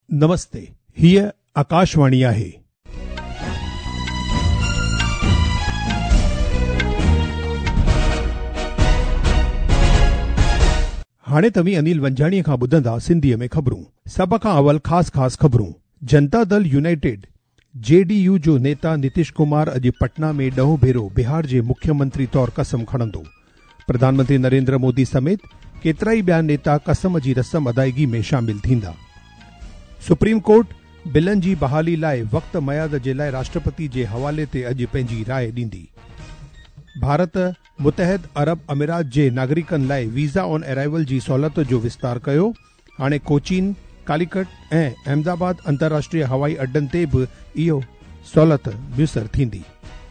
नमस्ते, हीअ आकाशवाणी आहे। हाणे तव्हीं अनिल वंजाणीअ खां ॿुधंदा सिंधीअ में ख़बरूं। सभ खां अवल ख़ास ख़बरूं। जनता दल यूनाइटेड जेडीयू जो नेता नीतीश कुमार अॼु पटना में ॾहों भेरो बिहार जे मुख्यमंत्री तौर कसम खणंदो। प्रधानमंत्री नरेंद्र मोदी समेत केतिरा ई ॿिया नेता कसम जी रस्म अदायगी में शामिल थींदा। सुप्रीम कोर्ट बिलनि जी बहाली लाइ वक़्त मयाद जे लाइ राष्ट्रपति जे हवाले ते अॼु पंहिंजी राय ॾींदी। भारत मुतहद अरब अमीरात जे नागरिकनि लाइ वीज़ा ऑन अराइवल जी सहूलियत जो विस्तार कयो। हाणे कोचीन, कालीकट ऐं अहमदाबाद अंतर्राष्ट्रीय हवाई अड्डनि ते बि इहो सहूलियत मुयसर थींदी।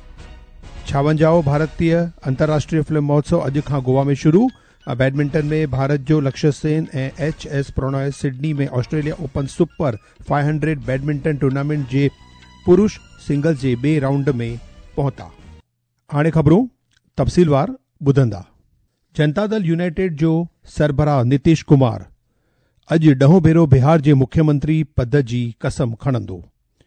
56 भारतीय अंतर्राष्ट्रीय फिल्म महोत्सव अॼु खां गोवा में शुरू। बैडमिंटन में भारत जो लक्ष्य सेन ऐं HS प्रणॉय सिडनी में Australia Open Super 500 badminton tournament जे पुरुष सिंगल्स जे ॿिए राउंड में पहुता। हाणे ख़बरूं तफ़सीलवार ॿुधंदा। जनता दल यूनाइटेड जो सरबराह नीतीश कुमार अॼु ॾहों भेरो बिहार जे मुख्यमंत्री पद जी कसम खणंदो।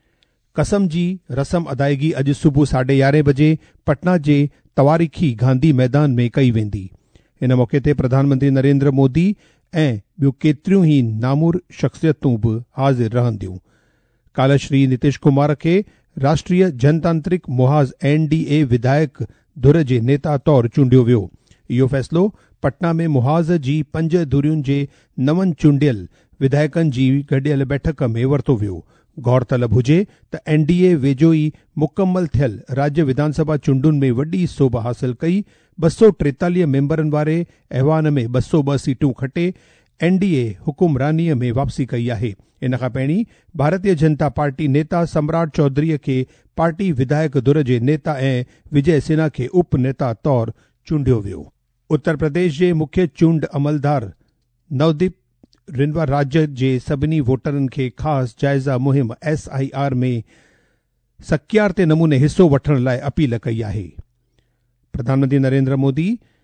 कसम जी रस्म अदायगी अॼु सुबुह 11:30 बजे पटना जे तवारीखी गांधी मैदान में कई वेंदी। इन मौक़े ते प्रधानमंत्री नरेंद्र मोदी ऐं ॿियूं केतिरियूं ई नामूर शख़्सियतूं बि हाज़िर रहंदियूं। काल्ह श्री नीतीश कुमार खे राष्ट्रीय जनतांत्रिक मुहाज़ NDA विधायक धुर जे नेता तौर चूंडियो वियो। इहो फ़ैसिलो पटना में मुहाज़ जी 5 धुरियुनि जे नवनि चूंडियल विधायकनि जी गॾियल बैठक में वरितो वियो। गौरतलब हुजे त NDA वेझो ई मुकमल थियल राज्य विधानसभा चूंडुनि में वॾी सोभ हासिल कई। 243 मेंबरनि वारे अहवान में 202 सीटूं खटे NDA हुकुमरानीअ में वापसी कई आहे। इन खां पहिरीं भारतीय जनता पार्टी नेता सम्राट चौधरीअ खे पार्टी विधायक धुर जे नेता ऐं विजय सिन्हा खे उप नेता तौर चूंडियो वियो। उत्तर प्रदेश जे मुख्य चूंड अमलदार नवदीप रिनवा राज्य जे सभिनी वोटरनि खे ख़ासि जाइज़ा मुहिम SIR में सकियारते नमूने हिसो वठण लाइ अपील कई आहे। प्रधानमंत्री नरेंद्र मोदी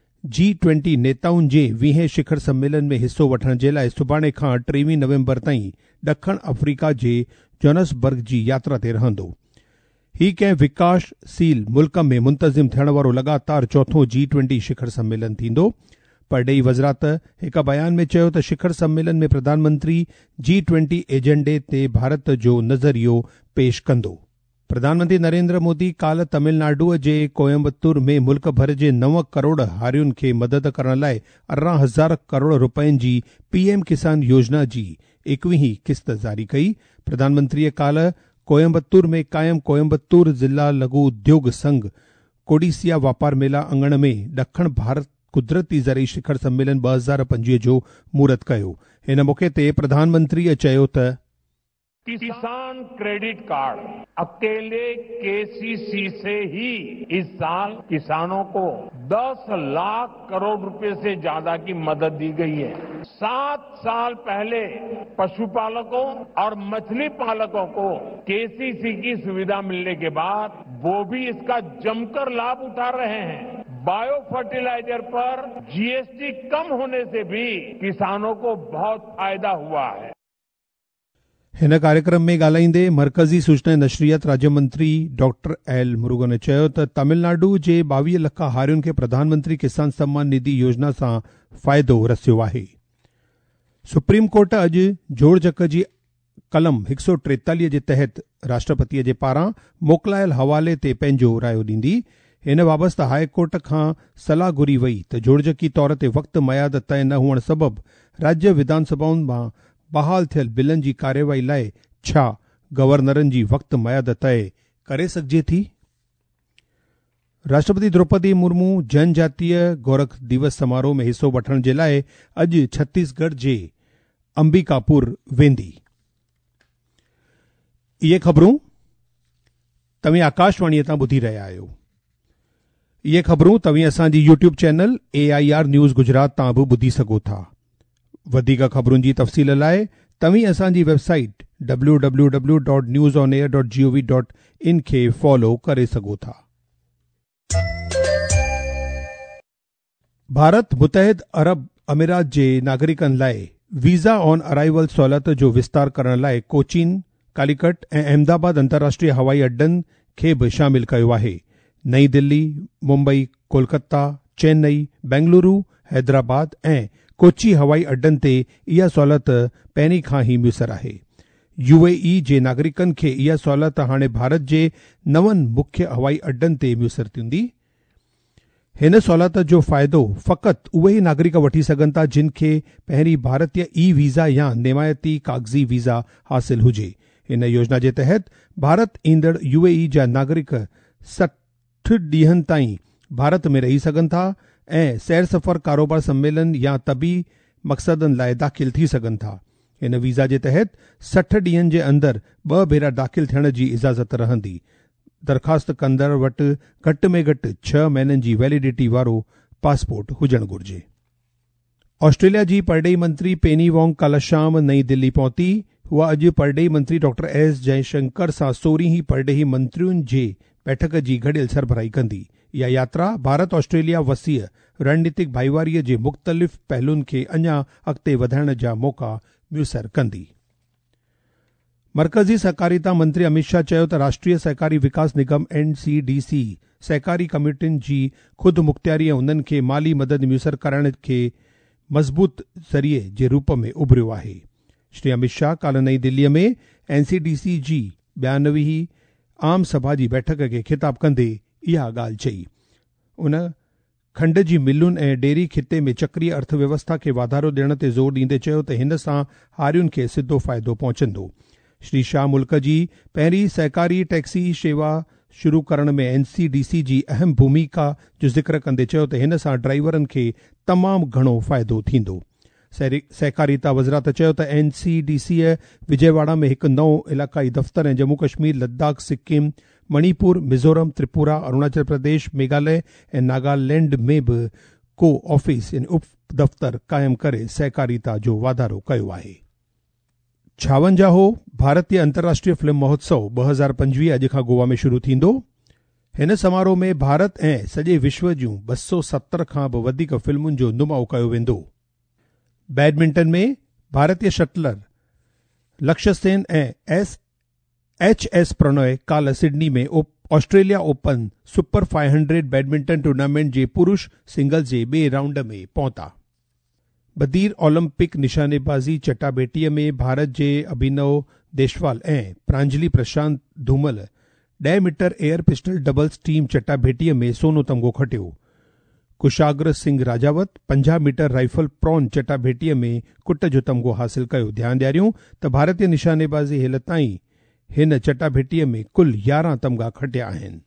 G20 नेताउनि जे 20 शिखर सम्मेलन में हिसो वठण जे लाइ सुभाणे खां 23 नवंबर ताईं ॾखण अफ्रीका जे जोहान्सबर्ग जी यात्रा ते रहंदो। ही कंहिं विकासशील मुल्क में मुंतज़िम थियण वारो लगातार चौथों G20 शिखर सम्मेलन थींदो। परॾेही वज़रात हिक बयान में चयो त शिखर सम्मेलन में प्रधानमंत्री G20 एजेंडे ते भारत जो नज़रियो पेश कंदो। प्रधानमंत्री नरेंद्र मोदी काल्ह तमिलनाडुअ जे कोयम्बतूर में मुल्क भर जे 9 करोड़ हारियुनि खे मदद करण लाइ 18,000 करोड़ रुपयनि जी PM किसान योजना जी 21वीं क़िस्त जारी कई। प्रधानमंत्रीअ काल्ह कोयम्बतूर में क़ाइम कोयम्बतूर ज़िला लघु उद्योग संघ कोडिसिया वापार मेला अंगण में ॾखण भारत कुदरती ज़रई शिखर सम्मेलन 2025 जो मूरत कयो। हिन मौक़े ते प्रधानमंत्रीअ चयो त किसान क्रेडिट कार्ड अकेले KCC से ही इस साल किसानों को 10 लाख करोड़ रुपए से ज्यादा की मदद दी गई है। 7 साल पहले पशुपालकों और मछली पालकों को KCC की सुविधा मिलने के बाद वो भी इसका जमकर लाभ उठा रहे हैं। बायो फर्टिलाइजर पर GST कम होने से भी किसानों को बहुत फायदा हुआ है। हिन कार्यक्रम में ॻाल्हाईंदे मरकज़ी सूचना ऐं नशरियत राज्य मंत्री डॉक्टर L मुरुगन चयो त तमिलनाडु जे 22 लख हारियुनि खे प्रधानमंत्री किसान सम्मान निधि योजना सां फ़ाइदो रसियो आहे। सुप्रीम कोर्ट अॼु जोड़जक जी कलम 143 जे तहत राष्ट्रपतिअ जे पारां मोकिलायल हवाले ते पंहिंजो रायो ॾींदी। हिन बाबति हाई कोर्ट खां सलाह घुरी वई त जोड़जकी तौर ते वक़्त मयाद तय न हुअण सबबि राज्य विधानसभाउनि मां बहाल थियल बिलनि जी कार्यवाही लाइ छा गवर्नरनि जी वक़्त मयाद तय करे सघिजे थी। राष्ट्रपति द्रौपदी मुर्मू जनजातीय गोरख दिवस समारोह में हिसो वठण जे लाइ अॼु छत्तीसगढ़ जे अंबिकापुर वेंदी। इहे ख़बरूं तव्हीं आकाशवाणीअ तां ॿुधी रहिया आहियो। इहे ख़बरूं तव्हीं असांजी YouTube channel AIR news Gujarat तां बि ॿुधी सघो था। वधीक ख़बरुनि जी तफ़सील लाइ तव्हीं असांजी वेबसाइट www.newsonair.gov.in खे फॉलो करे सघो था। भारत मुतहद अरब अमीरात जे नागरिकनि लाइ वीज़ा ऑन अराइवल सहूलियत जो विस्तार करण लाइ कोचीन, कालीकट ऐं अहमदाबाद अंतर्राष्ट्रीय हवाई अड्डनि खे बि शामिल कयो आहे। नई दिल्ली, मुंबई, कोलकाता, चेन्नई, बेंगलुरु, हैदराबाद ऐं कोची हवाई अड्डनि ते इहा सहूलियत पहिरीं खां ई मुयसर आहे। यूएई जे नागरिकनि खे इहा सहूलियत हाणे भारत जे 9 मुख्य हवाई अड्डनि ते मुयसर थींदी। हिन सहूलियत जो फ़ाइदो फ़क़ति उहे ई नागरिक वठी सघनि था जिन खे पहिरीं भारतीय ई वीज़ा या नेमायती कागज़ी वीज़ा हासिल हुजे। हिन योजना जे तहत भारत ईंदड़ यूएई जा नागरिक 60 ॾींहनि ताईं भारत में रही सघनि था ऐं सैर सफ़र, कारोबार सम्मेलन या तबी मक़सदनि लाइ दाख़िल थी सघनि था। हिन वीज़ा जे तहत 60 ॾींहनि जे अंदरि 2 भेरा दाख़िल थियण जी इजाज़त रहंदी। दरख़्वास्त कंदड़ वटि घटि में घटि 6 महीननि जी वैलिडिटी वारो पासपोर्ट हुजणु घुर्जे। ऑस्ट्रेलिया जी परडेही मंत्री पेनी वोंग कल्ह शाम नई दिल्ली पहुती। हुआ अॼु परडेही मंत्री डॉक्टर एस जयशंकर सां 16हीं परडेही मंत्रियुनि जे बैठक जी गॾियल सरबराही कंदी। इहा यात्रा भारत ऑस्ट्रेलिया वसीअ रणनीतिक भाईवारीअ जे मुख़्तलिफ़ पहलुनि खे अञा अॻिते वधाइण जा मौक़ा मुयसर कंदी। मर्कज़ी सहकारिता मंत्री अमित शाह चयो त राष्ट्रीय सहकारी विकास निगम NCDC सहकारी कम्युनिटियुनि जी ख़ुदि मुख़्तियारी ऐं उन्हनि खे माली मदद मुयसर करण खे मज़बूत ज़रिए जे रूप में उभरियो आहे। श्री अमित शाह काल्ह नई दिल्लीअ में NCDC जी 92वीं आम सभा जी बैठक खे ख़िताब कंदे इहा ॻाल्हि चई। उन खंड जी मिलुनि ऐं डेयरी खिते में चक्रीय अर्थव्यवस्था खे वाधारो ॾियण ते ज़ोर ॾींदे चयो त हिन सां हारियुनि खे सिधो फ़ाइदो पहुचंदो। श्री शाह मुल्क जी पहिरीं सहकारी टैक्सी शेवा शुरू करण में NCDC जी अहम भूमिका जो ज़िक्र कंदे चयो त हिन सां ड्राइवरनि खे तमामु घणो फ़ाइदो थींदो। सहकारिता वज़रात चयो त NCDC विजयवाड़ा में हिकु नओं इलाक़ाई दफ़्तर ऐं जम्मू कश्मीर, लद्दाख, सिक्किम, मणिपुर, मिज़ोरम, त्रिपुरा, अरुणाचल प्रदेश, मेघालय ऐं नागालैंड में बि को ऑफिस यानी उप दफ़्तर क़ाइमु करे सहकारिता जो वाधारो कयो आहे। 56हों भारतीय अंतर्राष्ट्रीय फिल्म महोत्सव 2025 अॼु खां गोवा में शुरू थींदो। हिन समारोह में भारत ऐं सॼे विश्व जूं 270 खां बि वधीक फिल्मुनि जो नुमाओ कयो वेंदो। बैडमिंटन में भारतीय शटलर लक्ष्य सेन ऐं HS प्रणय काल्ह सिडनी में Australia Open Super 500 badminton tournament जे पुरुष सिंगल्स जे ॿिए राउंड में पहुता। बदीर ओलंपिक निशानेबाज़ी चटाभेटीअ में भारत जे अभिनव देशवाल ऐं Pranjali Prashant Dhumal 10 metre air pistol doubles team चटाभेटीअ में सोनो तमग़ो खटियो। Kushagra Singh Rajawat 50 metre rifle prone चटाभेटीअ में कुट जो तमग़ो हासिल कयो। ध्यानु ॾियारियूं त भारतीय निशानेबाज़ी हेल ताईं हिन चटाभेटीअ में कुल 11 तमग़ा खटिया आहिनि।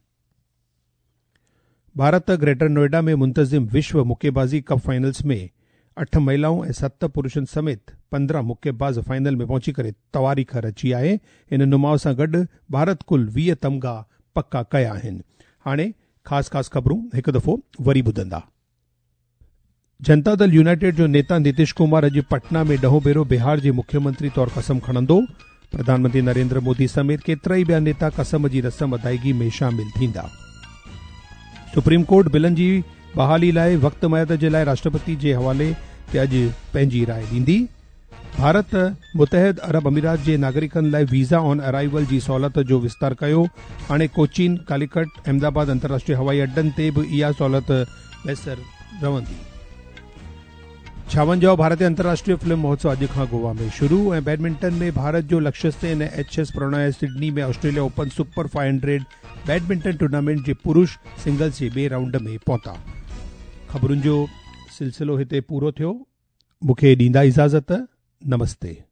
भारत ग्रेटर नोएडा में मुंतज़िम विश्व मुक्केबाज़ी कप फाइनल्स में 8 महिलाऊं ऐं 7 पुरुषनि समेत 15 मुक्केबाज़ फाइनल में पहुची करे तवारीख़ रची आहे। इन नुमाउ सां गॾु भारत कुल 20 तमग़ा पक्का कया आहिनि। हाणे ख़ासि ख़बरूं हिकु दफ़ो वरी ॿुधंदा। जनता दल यूनाइटेड जो नेता नीतीश कुमार अॼु पटना में 10 भेरो बिहार जे मुख्यमंत्री तौर कसम खणंदो। प्रधानमंत्री नरेंद्र मोदी समेत केतिरा ई ॿिया नेता कसम जी रस्म अदायगी में शामिल थींदा। सुप्रीम कोर्ट बिलनि जी बहाली लाइ वक़्त महद जे लाइ राष्ट्रपति जे हवाले ते अॼु पंहिंजी राय ॾींदी। भारत मुतहद अरब अमीरात जे नागरिकनि लाइ वीज़ा ऑन अराइवल जी सहूलियत जो विस्तार कयो। हाणे कोचीन, कालीकट, अहमदाबाद अंतर्राष्ट्रीय हवाई अड्डनि ते बि इहा सहूलियत मुयसर रहंदी। 56 भारतीय अंतर्राष्ट्रीय फिल्म महोत्सव अॼु खां गोवा में शुरू ऐं बैडमिंटन में भारत जो लक्ष्य सेन ऐं HS प्रणय सिडनी में Australia Open Super 500 badminton tournament जे पुरुष सिंगल्स जे ॿिए राउंड में पहुता। ख़बरुनि जो सिलसिलो हिते पूरो थियो। मूंखे ॾींदा इजाज़त। नमस्ते।